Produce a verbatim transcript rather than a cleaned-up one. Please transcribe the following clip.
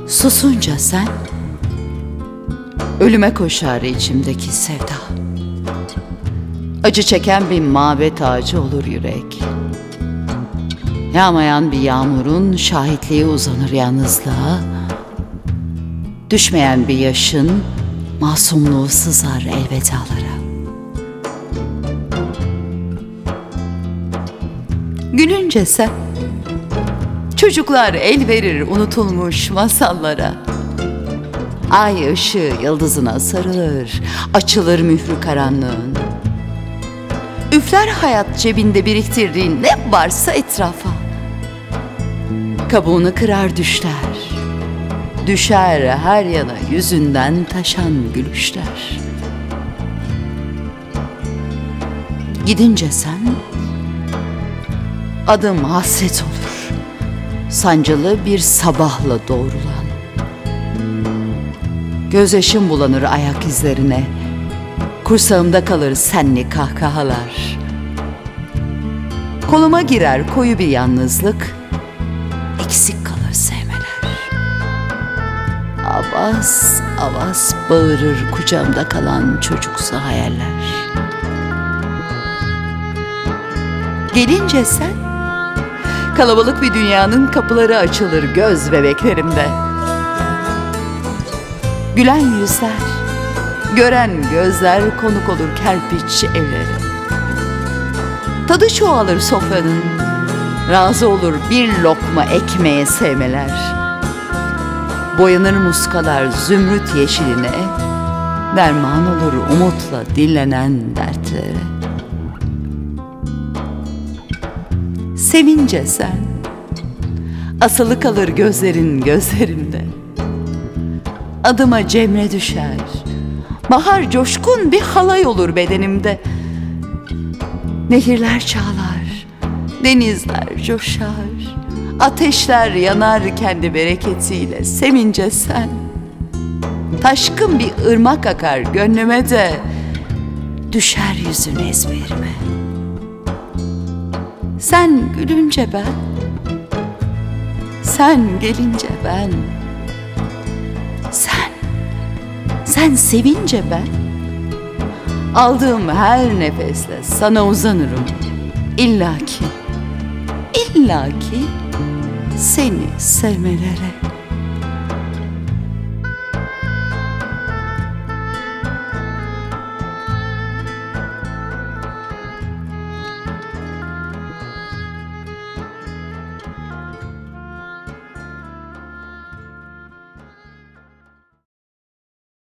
Susunca sen, ölüme koşar içimdeki sevda. Acı çeken bir mabet ağacı olur yürek. Yağmayan bir yağmurun şahitliği uzanır yalnızlığa. Düşmeyen bir yaşın masumluğu sızar elvedalara. Gülünce sen, çocuklar el verir unutulmuş masallara. Ay ışığı yıldızına sarılır, açılır mührü karanlığın. Üfler hayat cebinde biriktirdiğin ne varsa etrafa. Kabuğunu kırar düşler, düşer her yana yüzünden taşan gülüşler. Gidince sen, adım hasret olur, sancılı bir sabahla doğrulan. Gözyaşım bulanır ayak izlerine, kursağımda kalır senli kahkahalar. Koluma girer koyu bir yalnızlık, eksik kalır sevmeler. Avaz avaz bağırır kucağımda kalan çocuksu hayaller. Gelince sen, kalabalık bir dünyanın kapıları açılır göz bebeklerimde. Gülen yüzler, gören gözler konuk olur kerpiç evlere. Tadı çoğalır sofranın, razı olur bir lokma ekmeğe sevmeler. Boyanır muskalar zümrüt yeşiline, derman olur umutla dinlenen dertlere. Sevince sen, asılı kalır gözlerin gözlerimde. Adıma cemre düşer, bahar coşkun bir halay olur bedenimde. Nehirler çağlar, denizler coşar, ateşler yanar kendi bereketiyle. Sevince sen, taşkın bir ırmak akar gönlüme de, düşer yüzün ezberime. Sen gülünce ben, sen gelince ben, sen, sen sevince ben, aldığım her nefesle sana uzanırım. İlla ki, illa ki seni sevmelere.